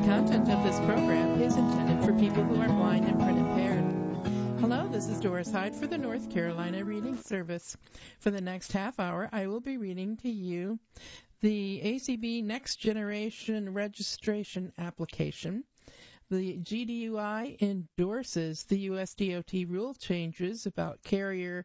content of this program is intended for people who are blind and print impaired. Hello, this is Doris Hyde for the North Carolina Reading Service. For the next half hour, I will be reading to you the ACB Next Generation Registration Application. The GDUI endorses the USDOT rule changes about carriers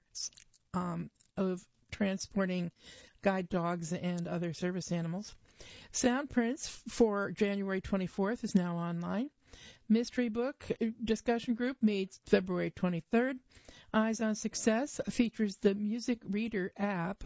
of transporting guide dogs and other service animals. Sound prints for January 24th is now online. Mystery book discussion group meets February 23rd. Eyes on Success features the Music Reader app.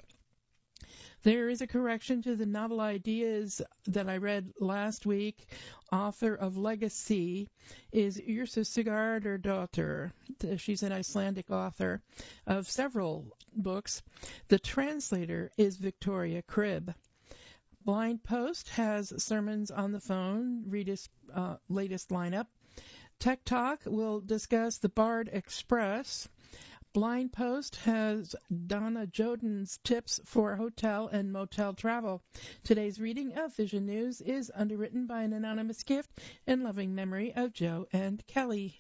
There is a correction to the novel ideas that I read last week. Author of Legacy is Yrsa Sigurdardóttir. She's an Icelandic author of several books. The translator is Victoria Cribb. Blind Post has sermons on the phone, read his latest lineup. Tech Talk will discuss the Bard Express. Blind Post has Donna Joden's tips for hotel and motel travel. Today's reading of Vision News is underwritten by an anonymous gift in loving memory of Joe and Kelly.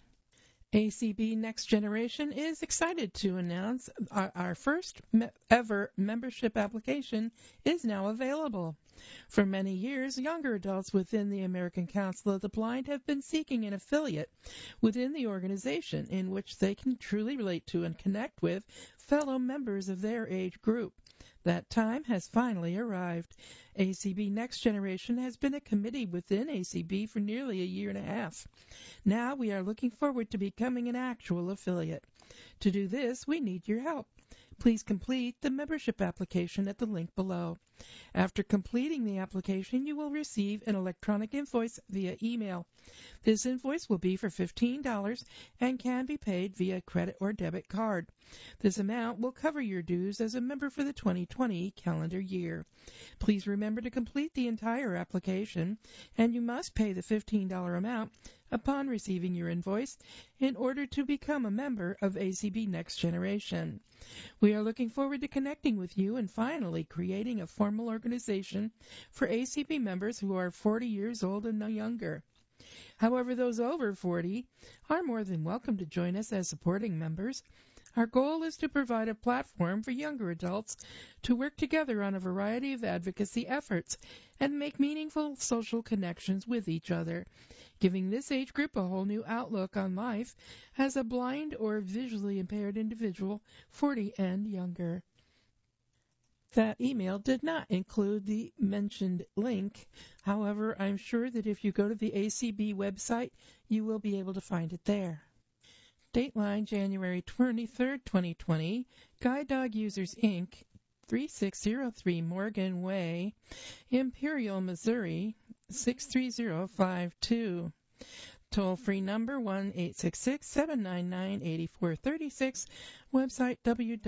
ACB Next Generation is excited to announce our first ever membership application is now available. For many years, younger adults within the American Council of the Blind have been seeking an affiliate within the organization in which they can truly relate to and connect with fellow members of their age group. That time has finally arrived. ACB Next Generation has been a committee within ACB for nearly a year and a half. Now we are looking forward to becoming an actual affiliate. To do this, we need your help. Please complete the membership application at the link below. After completing the application, you will receive an electronic invoice via email. This invoice will be for $15 and can be paid via credit or debit card. This amount will cover your dues as a member for the 2020 calendar year. Please remember to complete the entire application, and you must pay the $15 amount upon receiving your invoice in order to become a member of ACB Next Generation. We are looking forward to connecting with you and finally creating a formal organization for ACB members who are 40 years old and no younger. However, those over 40 are more than welcome to join us as supporting members. Our goal is to provide a platform for younger adults to work together on a variety of advocacy efforts and make meaningful social connections with each other, giving this age group a whole new outlook on life as a blind or visually impaired individual, 40 and younger. That email did not include the mentioned link. However, I'm sure that if you go to the ACB website, you will be able to find it there. Dateline January 23, 2020, Guide Dog Users, Inc., 3603 Morgan Way, Imperial, Missouri, 63052. Toll-free number 1-866-799-8436. Website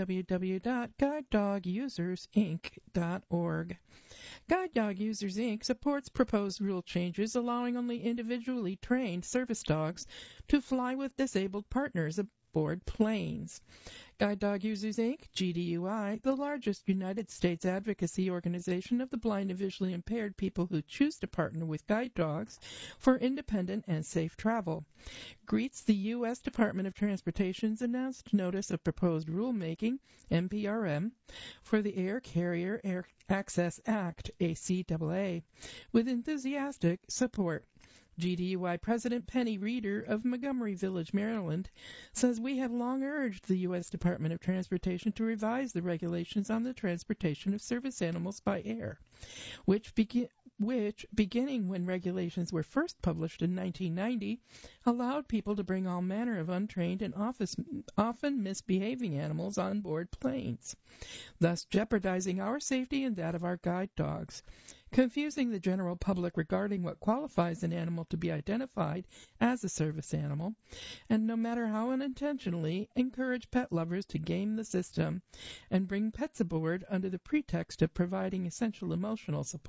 www.guidedogusersinc.org. Guide Dog Users, Inc. supports proposed rule changes allowing only individually trained service dogs to fly with disabled partners aboard planes. Guide Dog Users, Inc., GDUI, the largest United States advocacy organization of the blind and visually impaired people who choose to partner with guide dogs for independent and safe travel, greets the U.S. Department of Transportation's announced Notice of Proposed Rulemaking, NPRM, for the Air Carrier Air Access Act, ACAA, with enthusiastic support. GDUI President Penny Reeder of Montgomery Village, Maryland, says we have long urged the U.S. Department of Transportation to revise the regulations on the transportation of service animals by air, which beginning when regulations were first published in 1990, allowed people to bring all manner of untrained and often misbehaving animals on board planes, thus jeopardizing our safety and that of our guide dogs, confusing the general public regarding what qualifies an animal to be identified as a service animal, and no matter how unintentionally, encourage pet lovers to game the system and bring pets aboard under the pretext of providing essential emotional support.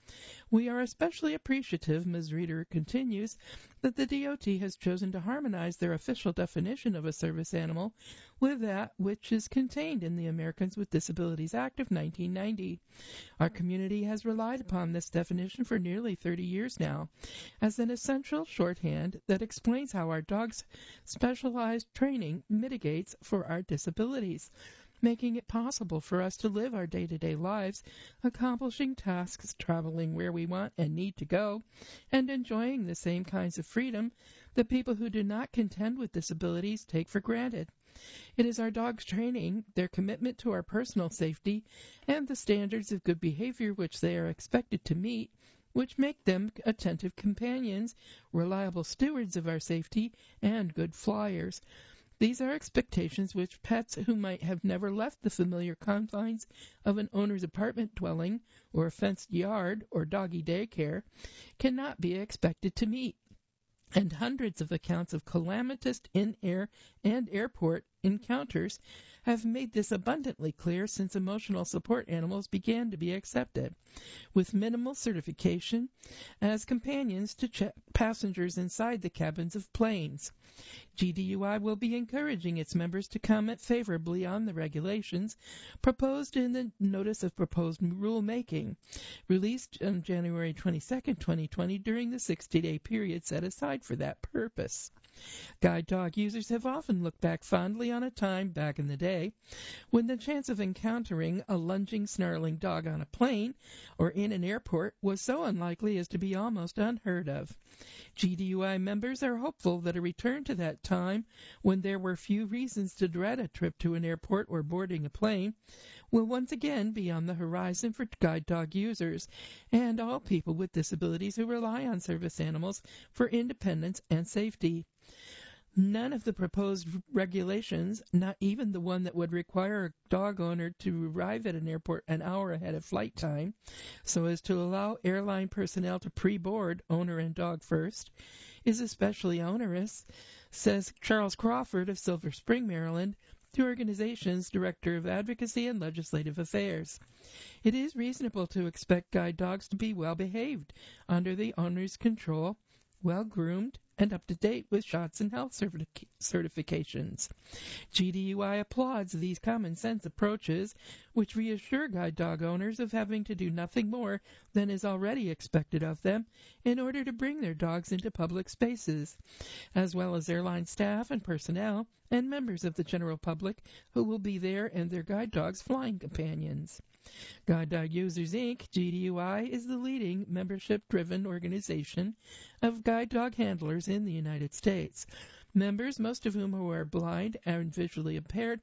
We are especially appreciative, Ms. Reeder continues, that the DOT has chosen to harmonize their official definition of a service animal with that which is contained in the Americans with Disabilities Act of 1990. Our community has relied upon this definition for nearly 30 years now as an essential shorthand that explains how our dogs' specialized training mitigates for our disabilities, making it possible for us to live our day-to-day lives, accomplishing tasks, traveling where we want and need to go, and enjoying the same kinds of freedom that people who do not contend with disabilities take for granted. It is our dogs' training, their commitment to our personal safety, and the standards of good behavior which they are expected to meet, which make them attentive companions, reliable stewards of our safety, and good flyers. These are expectations which pets who might have never left the familiar confines of an owner's apartment dwelling or a fenced yard or doggy daycare cannot be expected to meet. And hundreds of accounts of calamitous in-air and airport encounters have made this abundantly clear since emotional support animals began to be accepted, with minimal certification, as companions to passengers inside the cabins of planes. GDUI will be encouraging its members to comment favorably on the regulations proposed in the Notice of Proposed Rulemaking, released on January 22, 2020, during the 60-day period set aside for that purpose. Guide dog users have often looked back fondly on a time back in the day when the chance of encountering a lunging, snarling dog on a plane or in an airport was so unlikely as to be almost unheard of. GDUI members are hopeful that a return to that time, when there were few reasons to dread a trip to an airport or boarding a plane, will once again be on the horizon for guide dog users and all people with disabilities who rely on service animals for independence and safety. None of the proposed regulations, not even the one that would require a dog owner to arrive at an airport an hour ahead of flight time, so as to allow airline personnel to pre-board owner and dog first, is especially onerous, says Charles Crawford of Silver Spring, Maryland, the organization's Director of Advocacy and Legislative Affairs. It is reasonable to expect guide dogs to be well behaved, under the owner's control, well groomed, and up to date with shots and health certifications. GDUI applauds these common sense approaches, which reassure guide dog owners of having to do nothing more than is already expected of them in order to bring their dogs into public spaces, as well as airline staff and personnel and members of the general public who will be there and their guide dogs' flying companions. Guide Dog Users, Inc., GDUI, is the leading membership-driven organization of guide dog handlers in the United States. Members, most of whom are blind and visually impaired,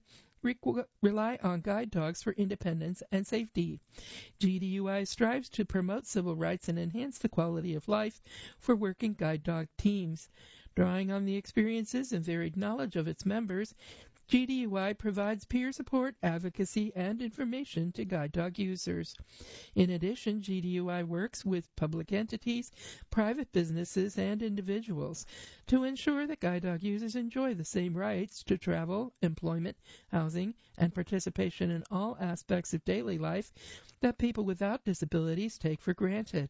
rely on guide dogs for independence and safety. GDUI strives to promote civil rights and enhance the quality of life for working guide dog teams. Drawing on the experiences and varied knowledge of its members, GDUI provides peer support, advocacy, and information to guide dog users. In addition, GDUI works with public entities, private businesses, and individuals to ensure that guide dog users enjoy the same rights to travel, employment, housing, and participation in all aspects of daily life that people without disabilities take for granted.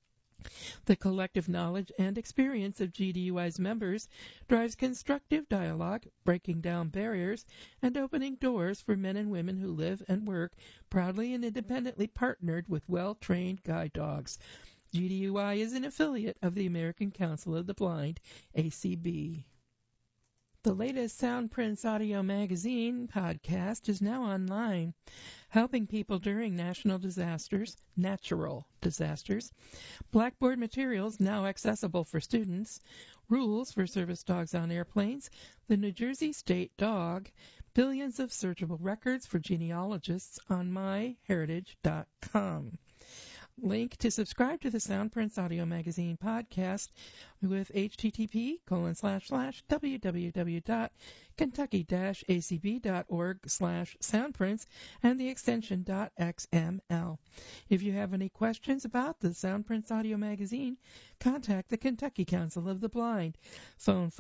The collective knowledge and experience of GDUI's members drives constructive dialogue, breaking down barriers, and opening doors for men and women who live and work proudly and independently partnered with well-trained guide dogs. GDUI is an affiliate of the American Council of the Blind, ACB. The latest Soundprints Audio Magazine podcast is now online, helping people during natural disasters. Blackboard materials now accessible for students, rules for service dogs on airplanes, the New Jersey State Dog, billions of searchable records for genealogists on myheritage.com. Link to subscribe to the Soundprints Audio Magazine podcast with http://www.kentucky-acb.org/soundprints and the extension .xml. If you have any questions about the Soundprints Audio Magazine, contact the Kentucky Council of the Blind, phone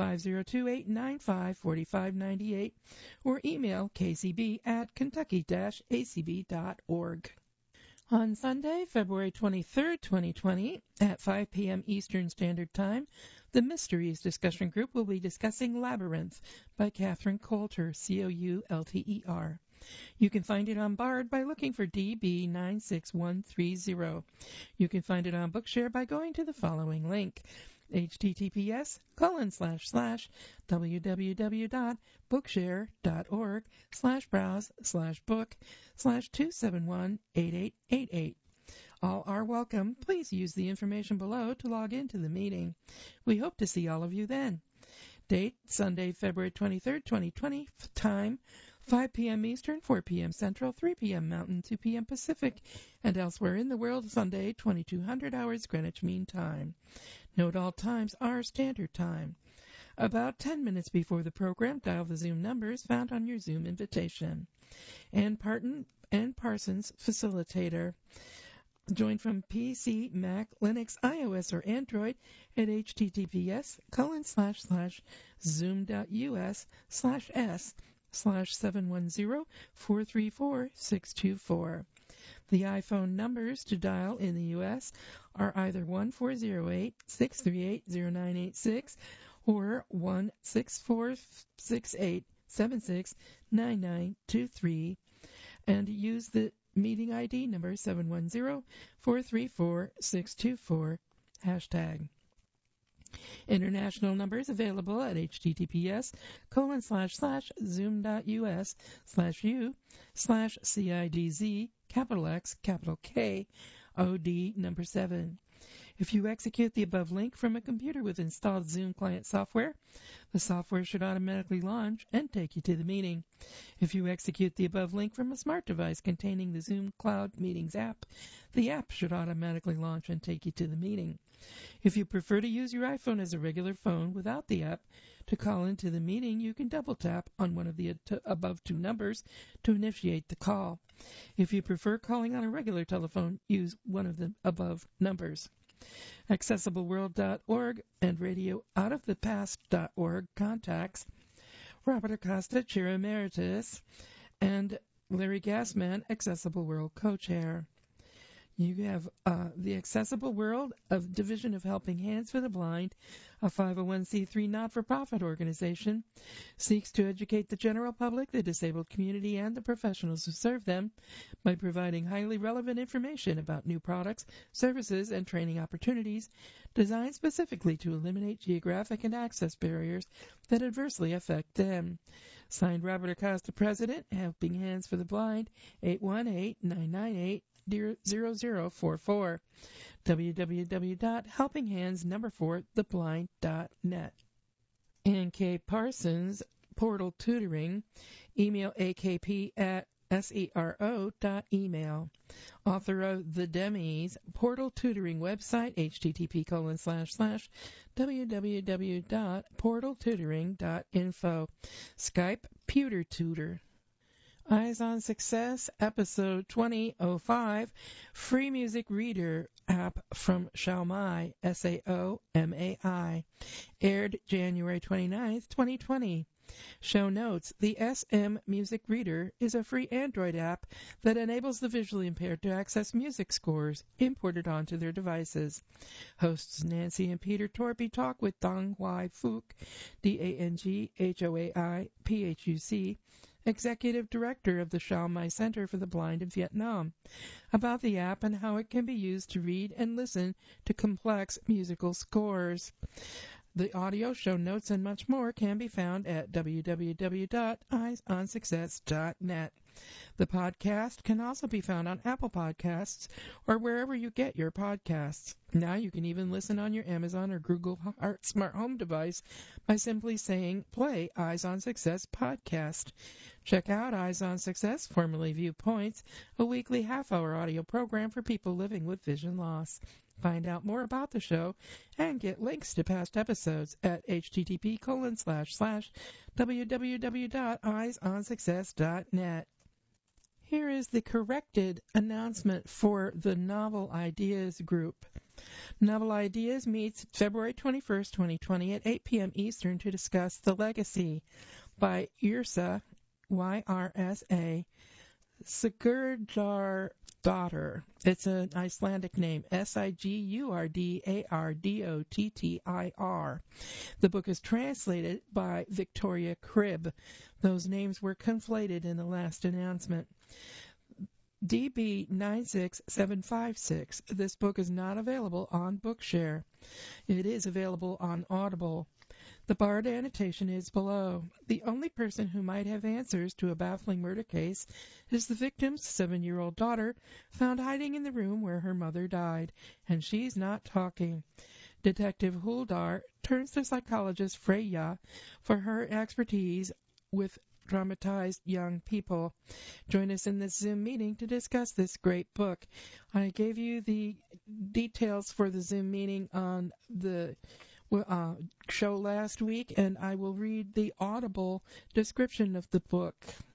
502-895-4598, or email kcb@kentucky-acb.org. On Sunday, February 23rd, 2020, at 5 p.m. Eastern Standard Time, the Mysteries discussion group will be discussing Labyrinth by Catherine Coulter, Coulter. You can find it on Bard by looking for DB96130. You can find it on Bookshare by going to the following link: https://www.bookshare.org/browse/book/2718888. All are welcome. Please use the information below to log into the meeting. We hope to see all of you then. Date, Sunday, February 23rd, 2020. Time, 5 p.m. Eastern, 4 p.m. Central, 3 p.m. Mountain, 2 p.m. Pacific, and elsewhere in the world, Sunday, 2200 hours Greenwich Mean Time. Note all times are Standard Time. About 10 minutes before the program, dial the Zoom numbers found on your Zoom invitation. Ann Parsons, facilitator. Join from PC, Mac, Linux, iOS, or Android at https://zoom.us/s/710-434-624. The iPhone numbers to dial in the U.S. are either 1-408-638-0986 or 1-6468-769923, and use the meeting ID number 710-434-624 #. International numbers available at https://zoom.us/u/CIDZ X K OD number 7. If you execute the above link from a computer with installed Zoom client software, the software should automatically launch and take you to the meeting. If you execute the above link from a smart device containing the Zoom Cloud Meetings app, the app should automatically launch and take you to the meeting. If you prefer to use your iPhone as a regular phone without the app to call into the meeting, you can double tap on one of the above two numbers to initiate the call. If you prefer calling on a regular telephone, use one of the above numbers. AccessibleWorld.org and RadioOutOfThePast.org contacts Robert Acosta, Chair Emeritus, and Larry Gassman, Accessible World Co-Chair. You have the Accessible World of Division of Helping Hands for the Blind, a 501c3 not-for-profit organization, seeks to educate the general public, the disabled community, and the professionals who serve them by providing highly relevant information about new products, services, and training opportunities designed specifically to eliminate geographic and access barriers that adversely affect them. Signed, Robert Acosta, President, Helping Hands for the Blind, 818-998-0044, www.helpinghands4theblind.net. Ann K. Parsons, Portal Tutoring, email akp@sero.email. Author of The Demis, Portal Tutoring website, http://www.portaltutoring.info. Skype, Pewter Tutor. Eyes on Success, episode 2005, free music reader app from Xiaomai, SAOMAI, aired January 29th, 2020. Show notes: the SM Music Reader is a free Android app that enables the visually impaired to access music scores imported onto their devices. Hosts Nancy and Peter Torpy talk with Dong Huai Phuc, DANGHOAI PHUC, Executive Director of the Xiaomai Center for the Blind in Vietnam, about the app and how it can be used to read and listen to complex musical scores. The audio, show notes, and much more can be found at www.eyesonsuccess.net. The podcast can also be found on Apple Podcasts or wherever you get your podcasts. Now you can even listen on your Amazon or Google Smart Home device by simply saying, "Play Eyes on Success podcast." Check out Eyes on Success, formerly Viewpoints, a weekly half-hour audio program for people living with vision loss. Find out more about the show and get links to past episodes at http://www.eyesonsuccess.net. Here is the corrected announcement for the Novel Ideas group. Novel Ideas meets February 21st, 2020 at 8 p.m. Eastern to discuss The Legacy by YRSA, YRSA, Sigurdardóttir. It's an Icelandic name, Sigurdardóttir. The book is translated by Victoria Cribb. Those names were conflated in the last announcement. DB96756. This book is not available on Bookshare. It is available on Audible. The Bard annotation is below. The only person who might have answers to a baffling murder case is the victim's 7-year-old daughter, found hiding in the room where her mother died, and she's not talking. Detective Huldar turns to psychologist Freya for her expertise with traumatized young people. Join us in this Zoom meeting to discuss this great book. I gave you the details for the Zoom meeting on the show last week, and I will read the Audible description of the book.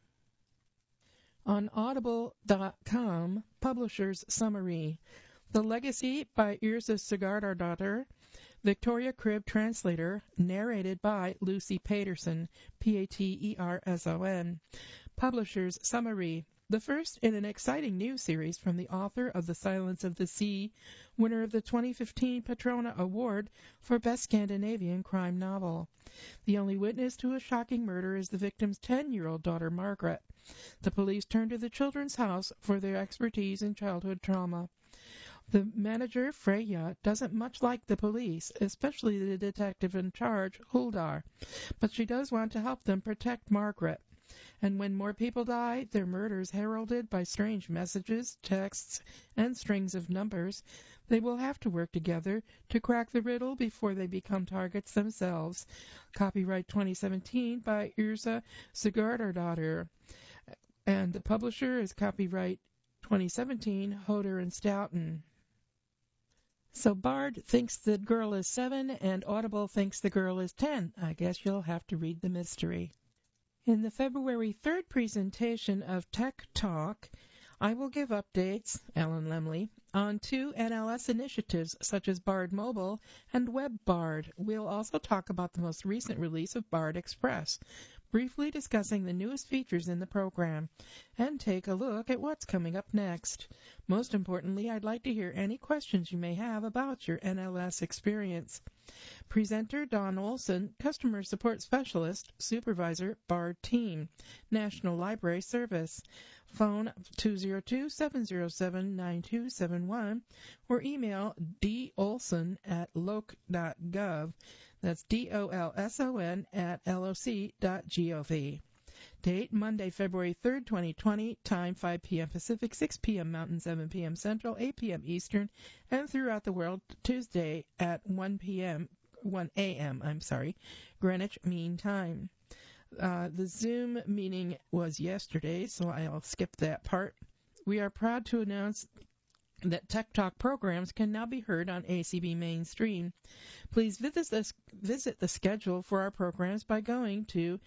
On audible.com, Publisher's Summary. The Legacy by Yrsa Sigurdardóttir, Victoria Cribb translator, narrated by Lucy Paterson, Paterson. Publisher's Summary. The first in an exciting new series from the author of The Silence of the Sea, winner of the 2015 Patrona Award for Best Scandinavian Crime Novel. The only witness to a shocking murder is the victim's 10-year-old daughter, Margaret. The police turn to the Children's House for their expertise in childhood trauma. The manager, Freya, doesn't much like the police, especially the detective in charge, Huldar, but she does want to help them protect Margaret. And when more people die, their murders heralded by strange messages, texts, and strings of numbers, they will have to work together to crack the riddle before they become targets themselves. Copyright 2017 by Yrsa Sigurdardóttir. And the publisher is copyright 2017, Hodder and Stoughton. So Bard thinks the girl is 7 and Audible thinks the girl is 10. I guess you'll have to read the mystery. In the February 3rd presentation of Tech Talk, I will give updates, Alan Lemley, on 2 NLS initiatives such as Bard Mobile and WebBard. We'll also talk about the most recent release of Bard Express, briefly discussing the newest features in the program, and take a look at what's coming up next. Most importantly, I'd like to hear any questions you may have about your NLS experience. Presenter Don Olson, Customer Support Specialist, Supervisor, Bard Team, National Library Service. Phone 202-707-9271 or email dolson@loc.gov. That's DOLSON @LOC.gov. Date, Monday, February 3rd, 2020. Time, 5 p.m. Pacific, 6 p.m. Mountain, 7 p.m. Central, 8 p.m. Eastern, and throughout the world, Tuesday at 1 a.m. Greenwich Mean Time. The Zoom meeting was yesterday, so I'll skip that part. We are proud to announce that Tech Talk programs can now be heard on ACB Mainstream. Please visit the schedule for our programs by going to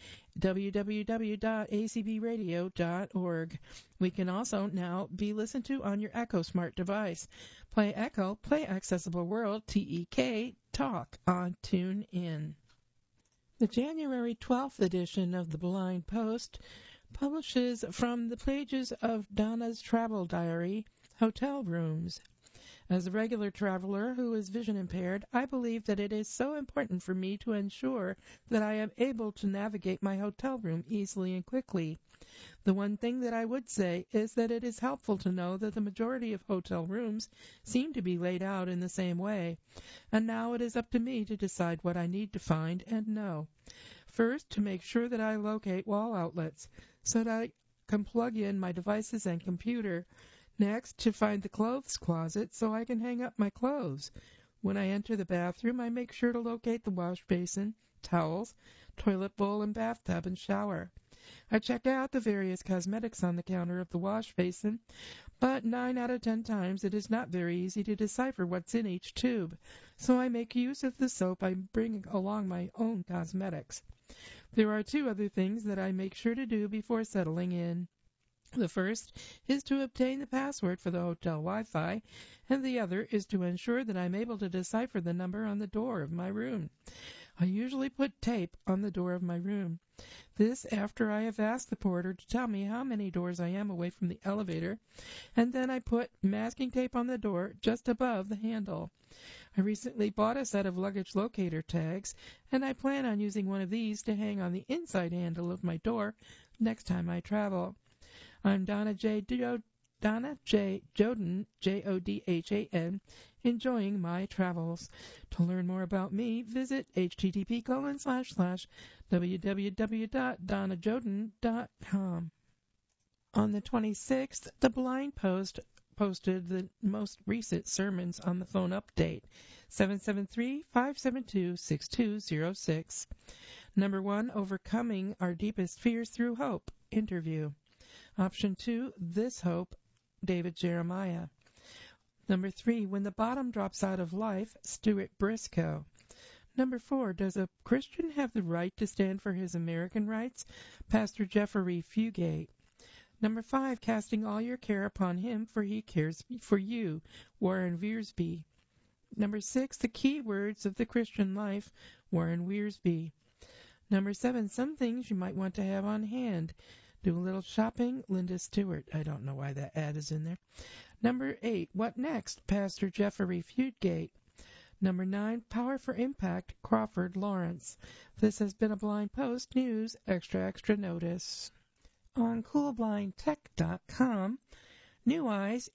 www.acbradio.org. We can also now be listened to on your Echo Smart device. Play Echo, Play Accessible World, TEK, Talk on TuneIn. The January 12th edition of the Blind Post publishes from the pages of Donna's Travel Diary, Hotel Rooms. As a regular traveler who is vision impaired, I believe that it is so important for me to ensure that I am able to navigate my hotel room easily and quickly. The one thing that I would say is that it is helpful to know that the majority of hotel rooms seem to be laid out in the same way, and now it is up to me to decide what I need to find and know. First, to make sure that I locate wall outlets so that I can plug in my devices and computer. Next, to find the clothes closet so I can hang up my clothes. When I enter the bathroom, I make sure to locate the wash basin, towels, toilet bowl, and bathtub and shower. I check out the various cosmetics on the counter of the wash basin, but 9 out of 10 times it is not very easy to decipher what's in each tube, so I make use of the soap by bringing along my own cosmetics. There are 2 other things that I make sure to do before settling in. The first is to obtain the password for the hotel Wi-Fi, and the other is to ensure that I'm able to decipher the number on the door of my room. I usually put tape on the door of my room. This after I have asked the porter to tell me how many doors I am away from the elevator, and then I put masking tape on the door just above the handle. I recently bought a set of luggage locator tags, and I plan on using one of these to hang on the inside handle of my door next time I travel. I'm Donna J. Joden, Jodhan, enjoying my travels. To learn more about me, visit http://www.donnajoden.com. On the 26th, the Blind Post posted the most recent sermons on the phone update, 773-572-6206. Number 1, Overcoming Our Deepest Fears Through Hope, interview. Option 2, This Hope, David Jeremiah. Number 3, When the Bottom Drops Out of Life, Stuart Briscoe. Number 4, Does a Christian have the right to stand for his American rights? Pastor Jeffrey Fugate. Number 5, Casting All Your Care Upon Him, for He Cares for You, Warren Wiersbe. Number 6, The Key Words of the Christian Life, Warren Wiersbe. Number 7, Some Things You Might Want to Have on Hand. Do a Little Shopping, Linda Stewart. I don't know why that ad is in there. Number 8, What Next? Pastor Jeffrey Fugate. Number 9, Power for Impact, Crawford Lawrence. This has been a Blind Post News Extra Notice. On CoolBlindTech.com, New Eyes,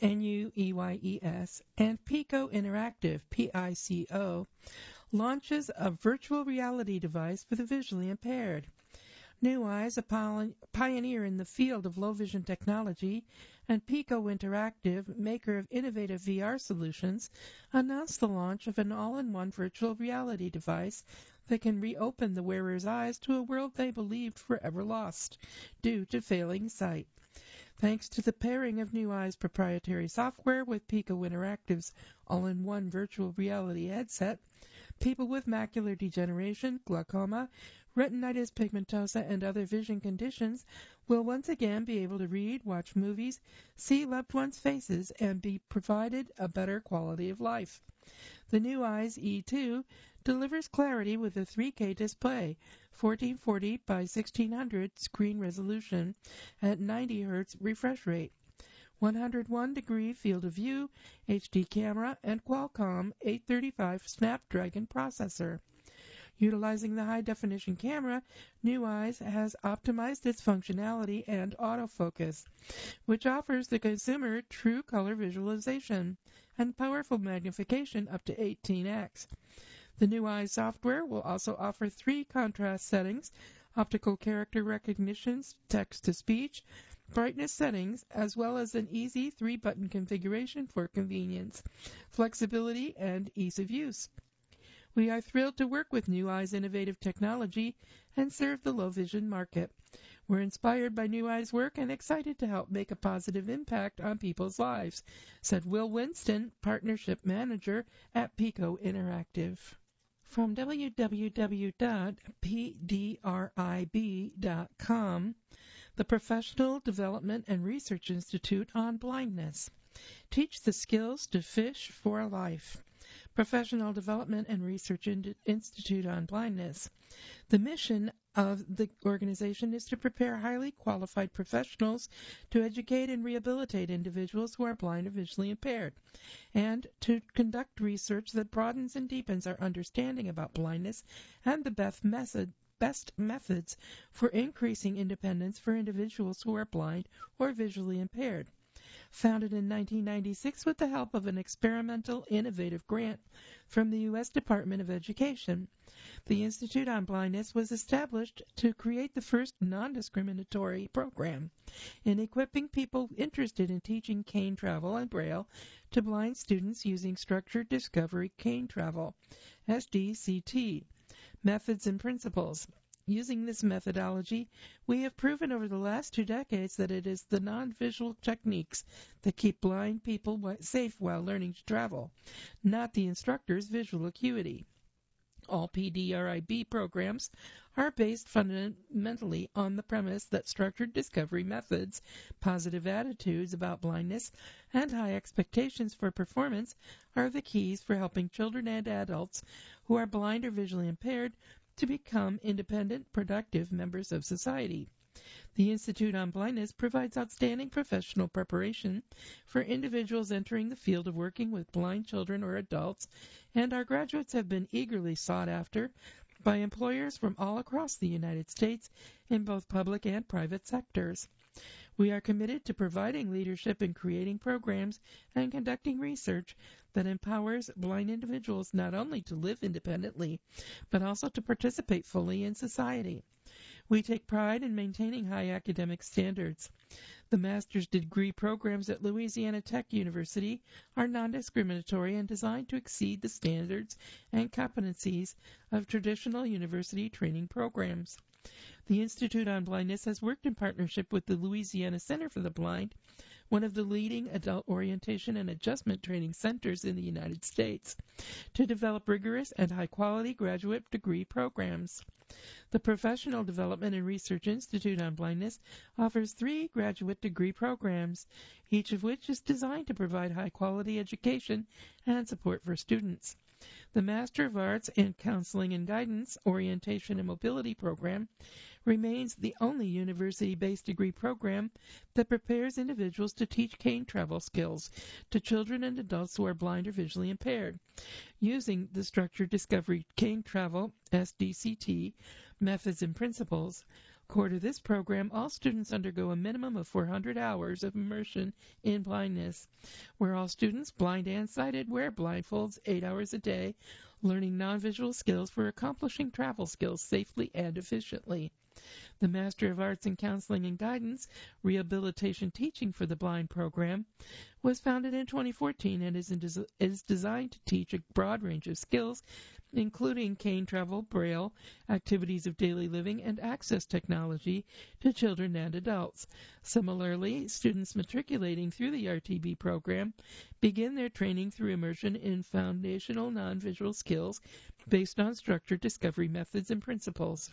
Nueyes, and Pico Interactive, PICO, launches a virtual reality device for the visually impaired. New Eyes, a pioneer in the field of low vision technology, and Pico Interactive, maker of innovative VR solutions, announced the launch of an all-in-one virtual reality device that can reopen the wearer's eyes to a world they believed forever lost due to failing sight. Thanks to the pairing of New Eyes' proprietary software with Pico Interactive's all-in-one virtual reality headset, people with macular degeneration, glaucoma, retinitis pigmentosa, and other vision conditions will once again be able to read, watch movies, see loved ones' faces, and be provided a better quality of life. The New Eyes E2 delivers clarity with a 3K display, 1440 by 1600 screen resolution at 90 Hz refresh rate, 101-degree field of view, HD camera, and Qualcomm 835 Snapdragon processor. Utilizing the high-definition camera, New Eyes has optimized its functionality and autofocus, which offers the consumer true color visualization and powerful magnification up to 18x. The New Eyes software will also offer 3 contrast settings, optical character recognition, text-to-speech, brightness settings, as well as an easy 3-button configuration for convenience, flexibility, and ease of use. We are thrilled to work with New Eyes' innovative technology and serve the low vision market. We're inspired by New Eyes' work and excited to help make a positive impact on people's lives, said Will Winston, Partnership Manager at Pico Interactive. From www.pdrib.com, the Professional Development and Research Institute on Blindness. Teach the skills to fish for life. Professional Development and Research Institute on Blindness. The mission of the organization is to prepare highly qualified professionals to educate and rehabilitate individuals who are blind or visually impaired, and to conduct research that broadens and deepens our understanding about blindness and the best methods for increasing independence for individuals who are blind or visually impaired. Founded in 1996 with the help of an experimental innovative grant from the U.S. Department of Education, the Institute on Blindness was established to create the first non-discriminatory program in equipping people interested in teaching cane travel and Braille to blind students using Structured Discovery Cane Travel, SDCT, methods and principles. Using this methodology, we have proven over the last 2 decades that it is the non-visual techniques that keep blind people safe while learning to travel, not the instructor's visual acuity. All PDRIB programs are based fundamentally on the premise that structured discovery methods, positive attitudes about blindness, and high expectations for performance are the keys for helping children and adults who are blind or visually impaired to become independent, productive members of society. The Institute on Blindness provides outstanding professional preparation for individuals entering the field of working with blind children or adults, and our graduates have been eagerly sought after by employers from all across the United States in both public and private sectors. We are committed to providing leadership in creating programs and conducting research that empowers blind individuals not only to live independently, but also to participate fully in society. We take pride in maintaining high academic standards. The master's degree programs at Louisiana Tech University are non-discriminatory and designed to exceed the standards and competencies of traditional university training programs. The Institute on Blindness has worked in partnership with the Louisiana Center for the Blind, one of the leading adult orientation and adjustment training centers in the United States, to develop rigorous and high-quality graduate degree programs. The Professional Development and Research Institute on Blindness offers 3 graduate degree programs, each of which is designed to provide high-quality education and support for students. The Master of Arts in Counseling and Guidance, Orientation and Mobility program remains the only university-based degree program that prepares individuals to teach cane travel skills to children and adults who are blind or visually impaired, using the Structured Discovery Cane Travel, SDCT, methods and principles. Core to this program, all students undergo a minimum of 400 hours of immersion in blindness, where all students, blind and sighted, wear blindfolds 8 hours a day, learning non-visual skills for accomplishing travel skills safely and efficiently. The Master of Arts in Counseling and Guidance, Rehabilitation Teaching for the Blind program was founded in 2014 and is designed to teach a broad range of skills, including cane travel, braille, activities of daily living, and access technology to children and adults. Similarly, students matriculating through the RTB program begin their training through immersion in foundational non-visual skills based on structured discovery methods and principles.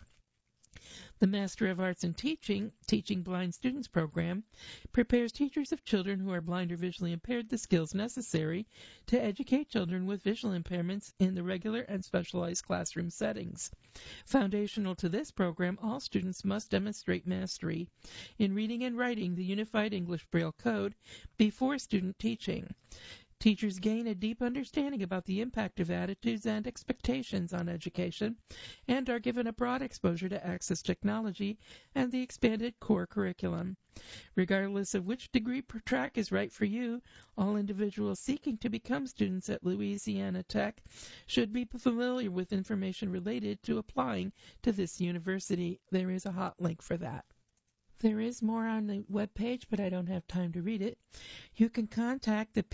The Master of Arts in Teaching, Teaching Blind Students program, prepares teachers of children who are blind or visually impaired the skills necessary to educate children with visual impairments in the regular and specialized classroom settings. Foundational to this program, all students must demonstrate mastery in reading and writing the Unified English Braille Code before student teaching. Teachers gain a deep understanding about the impact of attitudes and expectations on education and are given a broad exposure to access technology and the expanded core curriculum. Regardless of which degree track is right for you, all individuals seeking to become students at Louisiana Tech should be familiar with information related to applying to this university. There is a hot link for that. There is more on the webpage, but I don't have time to read it. You can contact the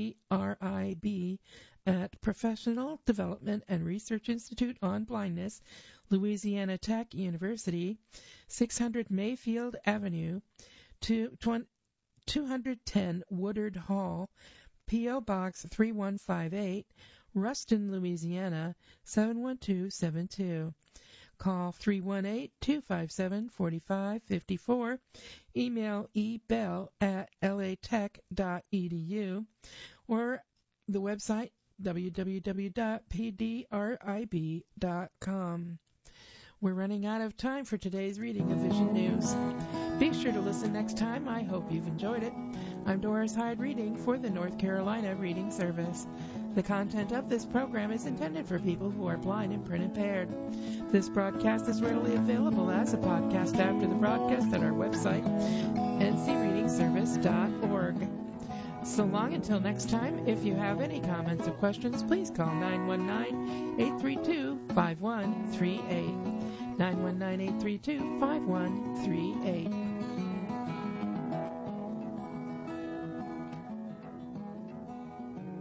PDRIB at Professional Development and Research Institute on Blindness, Louisiana Tech University, 600 Mayfield Avenue, 210 Woodard Hall, P.O. Box 3158, Ruston, Louisiana, 71272. Call 318-257-4554. Email ebell@latech.edu or the website www.pdrib.com. We're running out of time for today's reading of Vision News. Be sure to listen next time. I hope you've enjoyed it. I'm Doris Hyde reading for the North Carolina Reading Service. The content of this program is intended for people who are blind and print impaired. This broadcast is readily available as a podcast after the broadcast at our website, ncreadingservice.org. So long until next time, if you have any comments or questions, please call 919-832-5138. 919-832-5138.